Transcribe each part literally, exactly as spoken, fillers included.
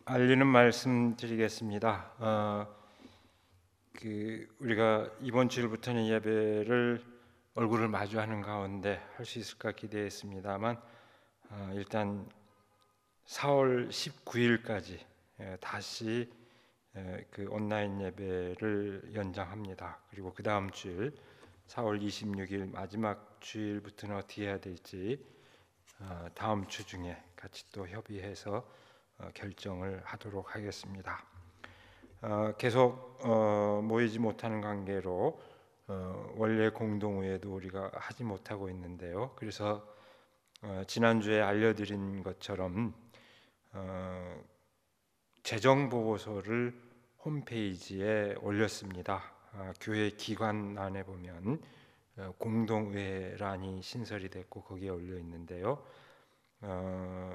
알리는 말씀 드리겠습니다. 어, 그 우리가 이번 주일부터는 예배를 얼굴을 마주하는 가운데 할 수 있을까 기대했습니다만 어, 일단 사월 십구일까지 예, 다시 예, 그 온라인 예배를 연장합니다. 그리고 그 다음 주일 사월 이십육일 마지막 주일부터는 어떻게 해야 될지 어, 다음 주 중에 같이 또 협의해서 어, 결정을 하도록 하겠습니다. 어, 계속 어, 모이지 못하는 관계로 어, 원래 공동회도 우리가 하지 못하고 있는데요. 그래서 어, 지난주에 알려드린 것처럼 어, 재정 보고서를 홈페이지에 올렸습니다. 아, 교회 기관란에 보면 어, 공동회란이 신설이 됐고 거기에 올려 있는데요. 어,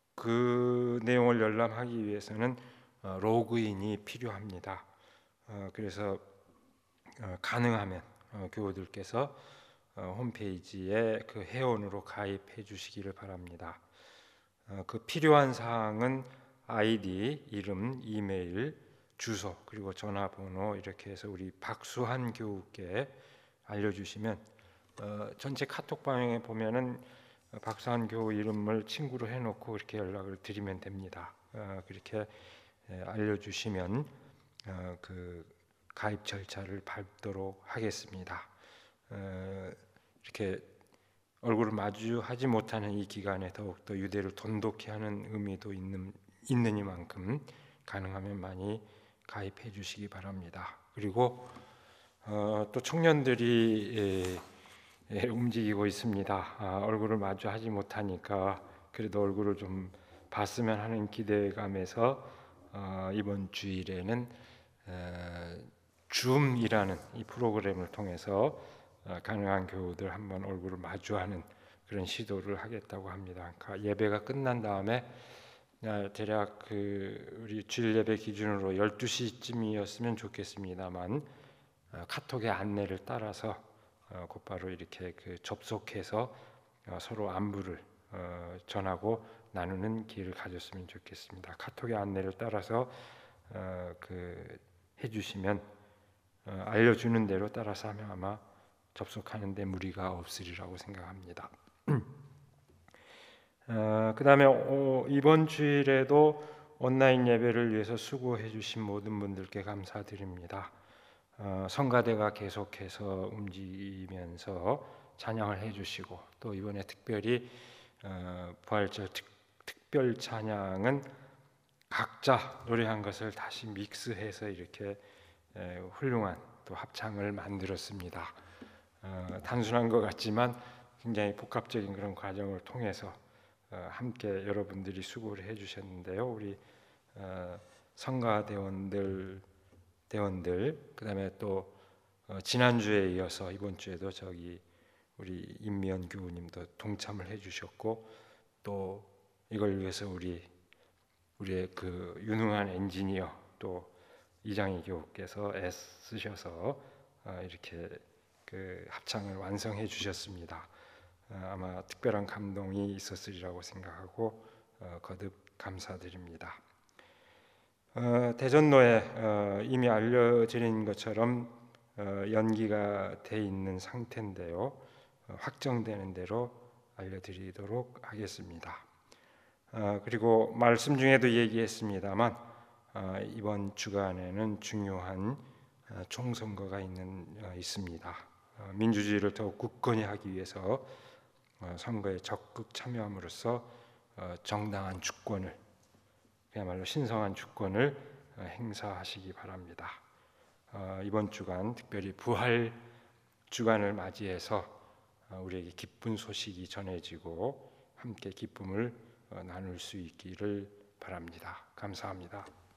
그 내용을 열람하기 위해서는 어, 로그인이 필요합니다. 어, 그래서 어, 가능하면 어, 교우들께서 어, 홈페이지에 그 회원으로 가입해 주시기를 바랍니다. 어, 그 필요한 사항은 아이디, 이름, 이메일, 주소 그리고 전화번호 이렇게 해서 우리 박수한 교우께 알려주시면 어, 전체 카톡방에 보면은 박수한 교우 이름을 친구로 해놓고 이렇게 연락을 드리면 됩니다. 어, 그렇게 예, 알려주시면 어, 그 가입 절차를 밟도록 하겠습니다. 어, 이렇게 얼굴을 마주하지 못하는 이 기간에 더욱더 유대를 돈독히 하는 의미도 있는 있느니만큼 가능하면 많이 가입해 주시기 바랍니다. 그리고 어, 또 청년들이 예, 예, 움직이고 있습니다. 아, 얼굴을 마주하지 못하니까 그래도 얼굴을 좀 봤으면 하는 기대감에서 어, 이번 주일에는 어, 줌이라는 이 프로그램을 통해서 어, 가능한 교우들 한번 얼굴을 마주하는 그런 시도를 하겠다고 합니다. 그러니까 예배가 끝난 다음에 어, 대략 그 우리 주일 예배 기준으로 열두 시쯤이었으면 좋겠습니다만 어, 카톡의 안내를 따라서 어, 곧바로 이렇게 그 접속해서 어, 서로 안부를 어, 전하고 나누는 기회를 가졌으면 좋겠습니다. 카톡의 안내를 따라서 어, 그 해주시면 어, 알려주는 대로 따라서 하면 아마 접속하는데 무리가 없으리라고 생각합니다. 어, 그 다음에 어, 이번 주일에도 온라인 예배를 위해서 수고해 주신 모든 분들께 감사드립니다. 어, 성가대가 계속해서 움직이면서 찬양을 해주시고 또 이번에 특별히 어, 부활절 특, 특별 찬양은 각자 노래한 것을 다시 믹스해서 이렇게 에, 훌륭한 또 합창을 만들었습니다. 어, 단순한 것 같지만 굉장히 복합적인 그런 과정을 통해서 어, 함께 여러분들이 수고를 해주셨는데요. 우리 어, 성가대원들 대원들 그다음에 또 어, 지난주에 이어서 이번 주에도 저기 우리 임미연 교우님도 동참을 해주셨고 또 이걸 위해서 우리 우리의 그 유능한 엔지니어 또 이장희 교우께서 애쓰셔서 어, 이렇게 그 합창을 완성해 주셨습니다. 어, 아마 특별한 감동이 있었으리라고 생각하고 어, 거듭 감사드립니다. 어, 대전로에 어, 이미 알려드린 것처럼 어, 연기가 돼 있는 상태인데요. 어, 확정되는 대로 알려드리도록 하겠습니다. 어, 그리고 말씀 중에도 얘기했습니다만 어, 이번 주간에는 중요한 어, 총선거가 있는 어, 있습니다. 어, 민주주의를 더욱 굳건히 하기 위해서 어, 선거에 적극 참여함으로써 어, 정당한 주권을 그야말로 신성한 주권을 어, 행사하시기 바랍니다. 어, 이번 주간 특별히 부활 주간을 맞이해서 어, 우리에게 기쁜 소식이 전해지고 함께 기쁨을 어, 나눌 수 있기를 바랍니다. 감사합니다.